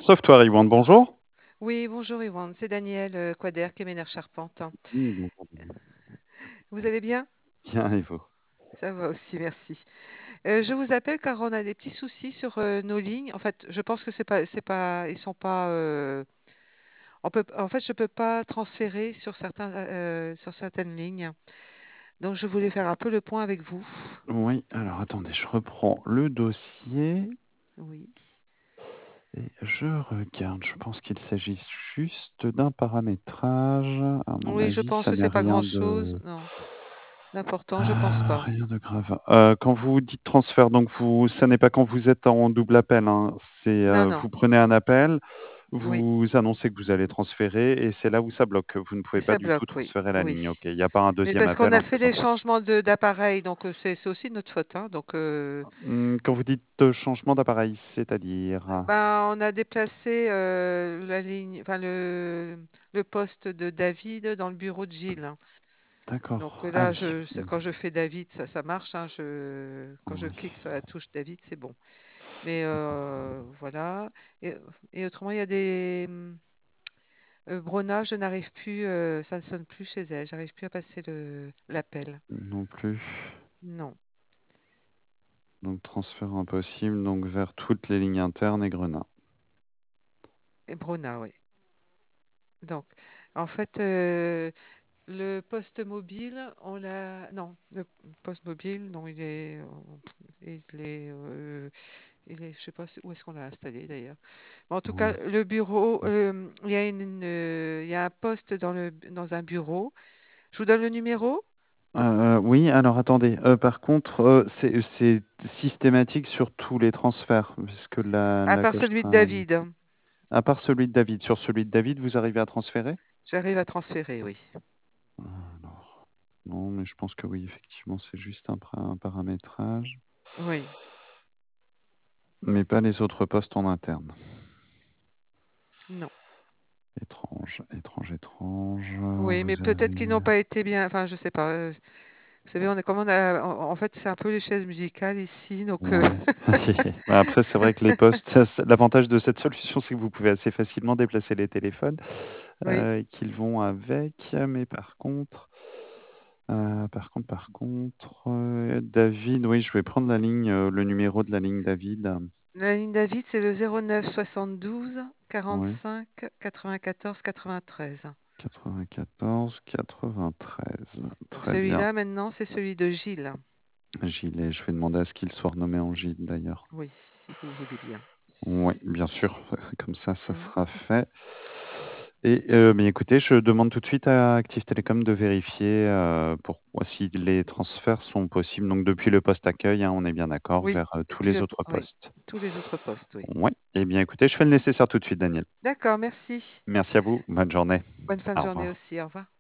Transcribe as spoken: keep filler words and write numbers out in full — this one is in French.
Software Yvonne, bonjour. Oui, bonjour Yvonne, c'est Daniel euh, Quader, Kemener Charpente. Oui, bonjour. Vous allez bien? Bien, et vous? Ça va aussi, merci. Euh, je vous appelle car on a des petits soucis sur euh, nos lignes. En fait, je pense que c'est pas, c'est pas, ils sont pas. euh, on peut, en fait, je peux pas transférer sur certains, euh, sur certaines lignes. Donc, je voulais faire un peu le point avec vous. Oui, alors attendez, je reprends le dossier Oui. et je regarde. Je pense qu'il s'agit juste d'un paramétrage. À mon Oui, je avis, pense ça que n'est c'est pas rien grand-chose. de... Non, d'important, je pense Ah, pas. rien de grave. Euh, quand vous dites transfert, donc vous, ça n'est pas quand vous êtes en double appel, hein. C'est Non, euh, non. vous prenez un appel, Oui, vous annoncez que vous allez transférer et c'est là où ça bloque. Vous ne pouvez pas ça du tout bloque. Oui, transférer la ligne. oui. Ok, il n'y a pas un Mais deuxième parce qu'on appel a en fait faisant des ça. changements de d'appareil, donc euh, c'est c'est aussi notre faute, hein. Donc, euh, Hum, Quand vous dites euh, changement d'appareil, c'est-à-dire? ben, on a déplacé euh, la ligne, enfin le, le poste de David dans le bureau de Gilles. Donc D'accord. euh, Ah là, oui. je, c'est- Mmh. quand je fais David, ça, ça marche, hein. Je, quand je Oui. clique sur la touche David, c'est bon. Mais euh, voilà. Et, et autrement, il y a des hum, euh, Brona, je n'arrive plus, euh, ça ne sonne plus chez elle. J'arrive plus à passer le l'appel. Non plus. Non. Donc transfert impossible, donc vers toutes les lignes internes et Grenat. Et Brona, oui. Donc, en fait, euh, le poste mobile, on l'a. Non, le poste mobile, non, il est. Il est. euh, il est je sais pas où est-ce qu'on l'a installé d'ailleurs. Mais en tout cas, Oui. le bureau, euh, il y a une, une, euh, il y a un poste dans le, dans un bureau. Je vous donne le numéro? Euh, oui, alors attendez. Euh, par contre, euh, c'est c'est systématique sur tous les transferts, puisque la, À la part que je celui de travaille. David. À part celui de David. Sur celui de David, vous arrivez à transférer? J'arrive à transférer, oui. Alors, non, mais je pense que oui, effectivement, c'est juste un, pra- un paramétrage, Oui. mais pas les autres postes en interne. Non. Étrange, étrange, étrange. Oui, mais Vous peut-être qu'ils n'ont avez... pas été bien. Enfin, je sais pas. euh, Vous savez, on est comme on a. En, en fait, c'est un peu les chaises musicales ici, donc. euh, Ouais. Bah, après, c'est vrai que les postes, ça, c'est- l'avantage de cette solution, c'est que vous pouvez assez facilement déplacer les téléphones Oui. euh, qu'ils vont avec. Mais par contre, euh, par contre, par contre, euh, David, oui, je vais prendre la ligne, euh, le numéro de la ligne David. La ligne David, c'est le zéro neuf soixante-douze Ouais, quarante-cinq quatre-vingt-quatorze quatre-vingt-treize. quatre-vingt-quatorze, quatre-vingt-treize. Donc Très bien. celui-là, maintenant, c'est celui de Gilles. Gilet, je vais demander à ce qu'il soit renommé en Gilles d'ailleurs. Oui, si vous voulez bien. Oui, bien sûr, comme ça, ça Mhm. sera fait. Et euh, mais écoutez, je demande tout de suite à Active Télécom de vérifier euh, pour si les transferts sont possibles. Donc depuis le poste accueil, hein, on est bien d'accord, Oui, vers euh, tous depuis les le, autres oui, postes. tous les autres postes, oui. Oui. Eh bien, écoutez, je fais le nécessaire tout de suite, Daniel. D'accord, merci. Merci à vous. Bonne journée. Bonne fin de Au journée revoir. aussi. Au revoir.